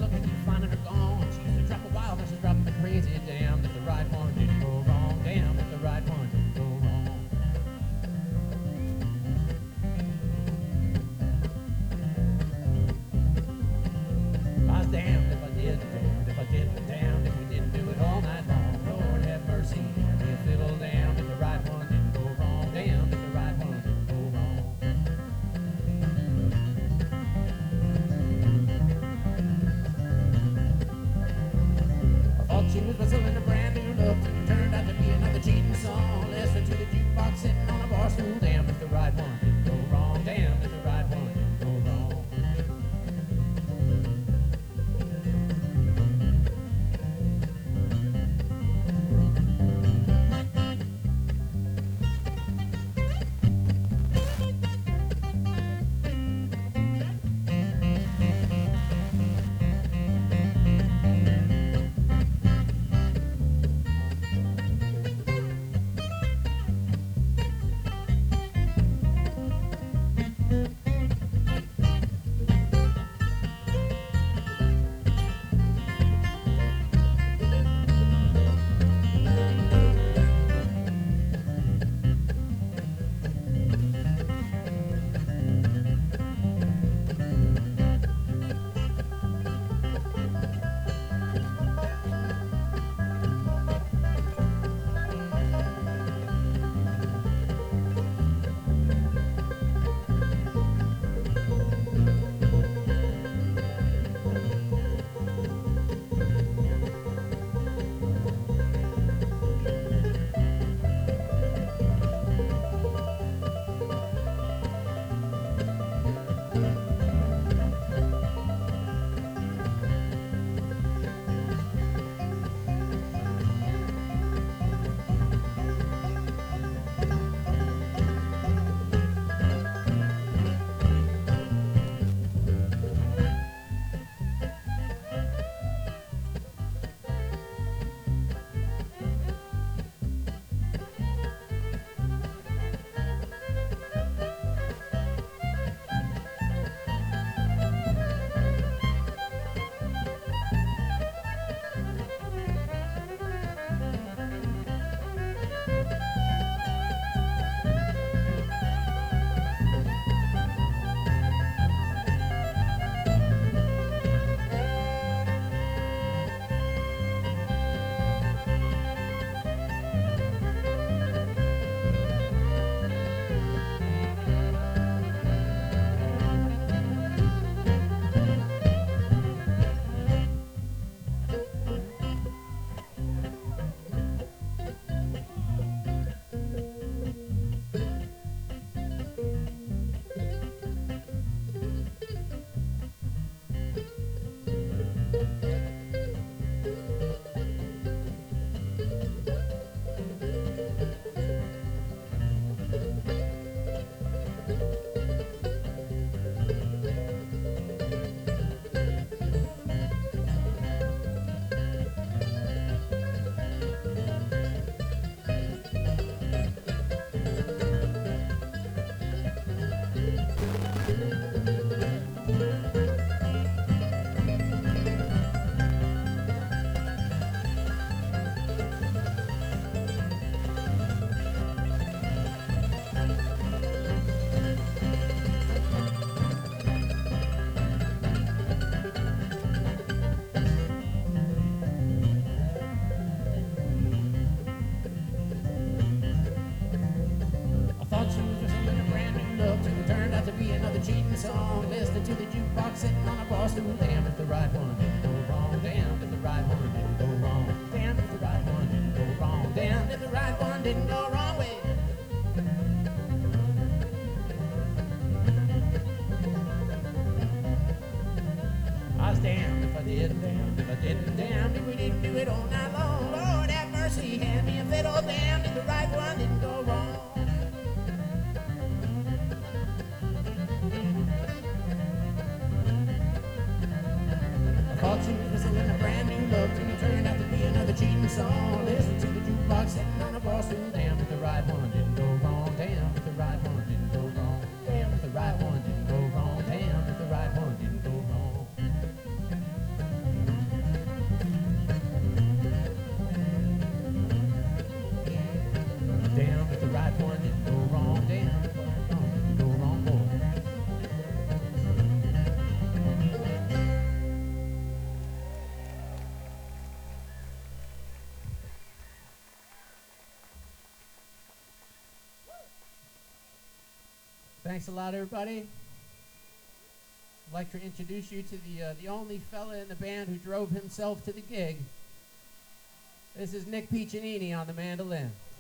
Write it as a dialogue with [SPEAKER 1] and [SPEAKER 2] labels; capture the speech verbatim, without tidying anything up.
[SPEAKER 1] looking, keep finding her gone. She used to drop a wild, now she's dropping me crazy. Damn, if the right one didn't go wrong. Damn, if the right one didn't go wrong. I was damned if I did, damned if I didn't, damned if we didn't do it all night long. Lord have mercy, hand me a fiddle, damned if the right one didn't go wrong. Damned if the right one didn't go wrong. I thought she was whistling a brand new look, and it turned out to be another cheating song. Listening to the jukebox sitting on a bar stool. Damned if the right one didn't go wrong. Damned if the right one didn't go wrong. Cheating song, listening to the jukebox sitting on a bar stool. Damn if the right one didn't go wrong. Damn if the right one didn't go wrong. Damn if the right one didn't go wrong. Damn if the right one didn't go wrong way. I was damned if I did, damned if I didn't, damned if we didn't do it all night long. Lord have mercy, hand me a fiddle. Damned if the right one didn't go wrong. Thought she was whistling a brand new look, and it turned out to be another cheating song. Listen to the jukebox sitting on a bar stool. Damn if the right one didn't go wrong. Damn if the right one didn't go wrong. Damn if the right one didn't go wrong. Damn if the right one didn't go wrong. Thanks a lot, everybody. I'd like to introduce you to the uh, the only fella in the band who drove himself to the gig. This is Nick Piccinini on the mandolin.